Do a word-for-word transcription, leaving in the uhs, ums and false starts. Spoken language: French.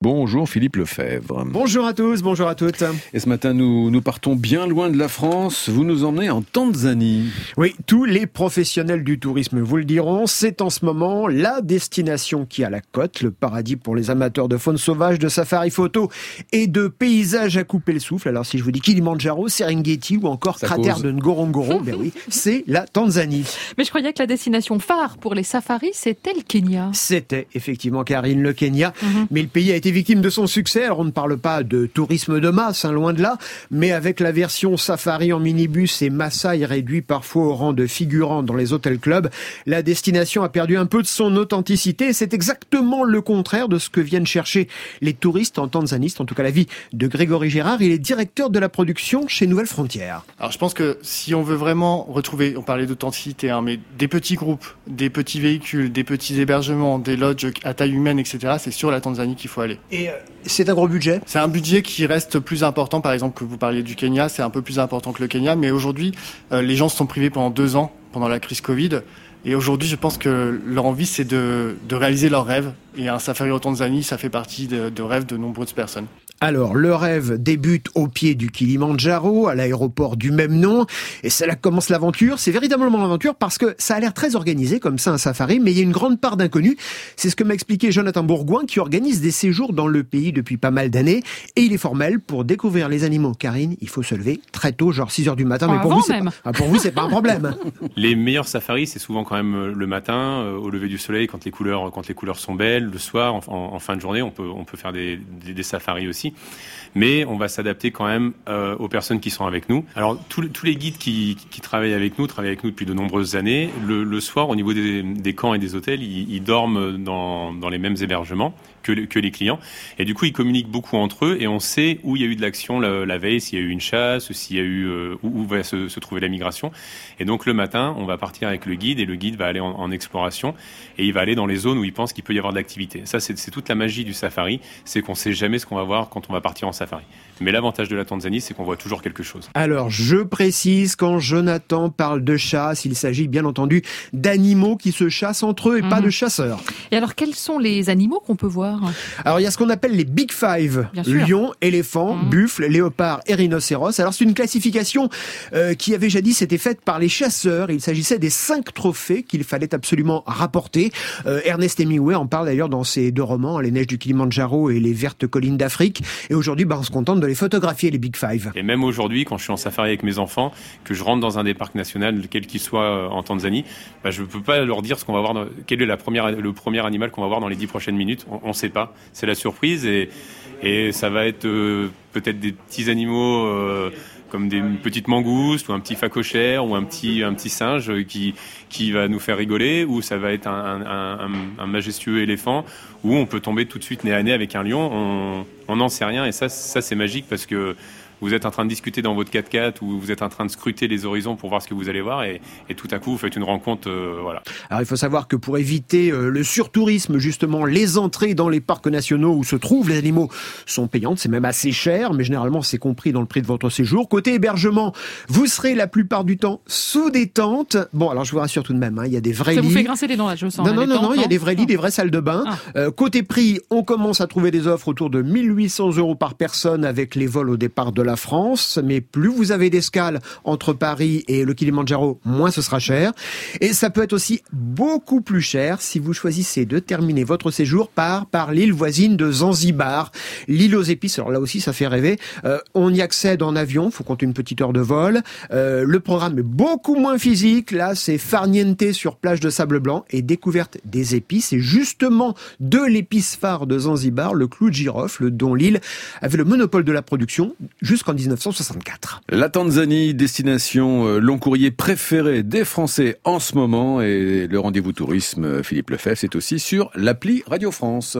Bonjour Philippe Lefebvre. Bonjour à tous, bonjour à toutes. Et ce matin, nous, nous partons bien loin de la France. Vous nous emmenez en Tanzanie. Oui, tous les professionnels du tourisme vous le diront. C'est en ce moment la destination qui a la cote, le paradis pour les amateurs de faune sauvage, de safari photo et de paysages à couper le souffle. Alors si je vous dis Kilimandjaro, Serengeti ou encore Ça cratère cause. de Ngorongoro, ben oui, c'est la Tanzanie. Mais je croyais que la destination phare pour les safaris, c'était le Kenya. C'était effectivement, Karine, le Kenya. Mhm. Mais le pays a été victime de son succès. Alors on ne parle pas de tourisme de masse, hein, loin de là, mais avec la version safari en minibus et Maasai réduit parfois au rang de figurant dans les hôtels clubs, la destination a perdu un peu de son authenticité et c'est exactement le contraire de ce que viennent chercher les touristes en Tanzanie. C'est en tout cas l'avis de Grégory Gérard. Il est directeur de la production chez Nouvelles Frontières. Alors je pense que si on veut vraiment retrouver, on parlait d'authenticité, hein, mais des petits groupes, des petits véhicules, des petits hébergements, des lodges à taille humaine, et cetera, c'est sur la Tanzanie qu'il faut aller. Et euh, c'est un gros budget ? C'est un budget qui reste plus important, par exemple, que vous parliez du Kenya, c'est un peu plus important que le Kenya, mais aujourd'hui, euh, les gens se sont privés pendant deux ans, pendant la crise Covid, et aujourd'hui, je pense que leur envie, c'est de, de réaliser leurs rêves, et un safari en Tanzanie, ça fait partie de, de rêves de nombreuses personnes. Alors, le rêve débute au pied du Kilimandjaro, à l'aéroport du même nom, et c'est là que commence l'aventure. C'est véritablement l'aventure parce que ça a l'air très organisé, comme ça, un safari, mais il y a une grande part d'inconnu. C'est ce que m'a expliqué Jonathan Bourgoin, qui organise des séjours dans le pays depuis pas mal d'années, et il est formel pour découvrir les animaux. Karine, il faut se lever très tôt, genre six heures du matin, mais pour Avant vous, c'est même. pas, ah, pour vous, c'est pas un problème. Les meilleurs safaris, c'est souvent quand même le matin, euh, au lever du soleil, quand les couleurs, quand les couleurs sont belles. Le soir, en, en, en fin de journée, on peut, on peut faire des, des, des safaris aussi. Mais on va s'adapter quand même euh, aux personnes qui sont avec nous. Alors tous, tous les guides qui, qui travaillent avec nous, travaillent avec nous depuis de nombreuses années. Le, le soir, au niveau des, des camps et des hôtels, ils, ils dorment dans, dans les mêmes hébergements que, que les clients. Et du coup, ils communiquent beaucoup entre eux et on sait où il y a eu de l'action la, la veille, s'il y a eu une chasse, s'il y a eu euh, où, où va se, se trouver la migration. Et donc le matin, on va partir avec le guide et le guide va aller en, en exploration et il va aller dans les zones où il pense qu'il peut y avoir de l'activité. Ça, c'est, c'est toute la magie du safari, c'est qu'on sait jamais ce qu'on va voir quand on va partir en safari. Mais l'avantage de la Tanzanie, c'est qu'on voit toujours quelque chose. Alors, je précise, quand Jonathan parle de chasse, il s'agit bien entendu d'animaux qui se chassent entre eux et mmh. pas de chasseurs. Et alors, quels sont les animaux qu'on peut voir ? Alors, il y a ce qu'on appelle les Big Five. Lions, éléphants, mmh. buffles, léopards et rhinocéros. Alors, c'est une classification euh, qui avait jadis été faite par les chasseurs. Il s'agissait des cinq trophées qu'il fallait absolument rapporter. Euh, Ernest Hemingway en parle d'ailleurs dans ses deux romans, Les Neiges du Kilimandjaro et Les Vertes Collines d'Afrique. Et aujourd'hui, bah, on se contente de les photographier, les Big Five. Et même aujourd'hui, quand je suis en safari avec mes enfants, que je rentre dans un des parcs nationaux, quel qu'il soit en Tanzanie, bah, je ne peux pas leur dire ce qu'on va voir, dans, quel est la première, le premier animal qu'on va voir dans les dix prochaines minutes. On ne sait pas. C'est la surprise et, et ça va être euh, peut-être des petits animaux euh, comme des petites mangoustes ou un petit phacochère ou un petit, un petit singe qui, qui va nous faire rigoler, ou ça va être un, un, un, un majestueux éléphant, ou on peut tomber tout de suite nez à nez avec un lion. On n'en sait rien et ça, ça c'est magique parce que vous êtes en train de discuter dans votre quatre-quatre ou vous êtes en train de scruter les horizons pour voir ce que vous allez voir et, et tout à coup vous faites une rencontre, euh, voilà. Alors il faut savoir que pour éviter euh, le surtourisme, justement, les entrées dans les parcs nationaux où se trouvent les animaux sont payantes, c'est même assez cher, mais généralement c'est compris dans le prix de votre séjour. Côté hébergement, vous serez la plupart du temps sous des tentes. Bon, alors je vous rassure tout de même, hein, il y a des vrais Ça lits. vous fait grincer les dents là, je sens. Non, non, non, tentes, non, il y a des vrais lits, des vraies salles de bain. Ah. Euh, côté prix, on commence à trouver des offres autour de mille huit cents euros par personne avec les vols au départ de la France. Mais plus vous avez d'escales entre Paris et le Kilimandjaro, moins ce sera cher. Et ça peut être aussi beaucoup plus cher si vous choisissez de terminer votre séjour par, par l'île voisine de Zanzibar. L'île aux épices, alors là aussi ça fait rêver. Euh, on y accède en avion, il faut compter une petite heure de vol. Euh, le programme est beaucoup moins physique. Là, c'est farniente sur plage de sable blanc et découverte des épices. Et justement, de l'épice phare de Zanzibar, le clou de girofle, dont l'île avait le monopole de la production jusqu'en dix-neuf cent soixante-quatre. La Tanzanie, destination euh, long courrier préférée des Français en ce moment, et le rendez-vous tourisme Philippe Lefebvre, c'est aussi sur l'appli Radio France.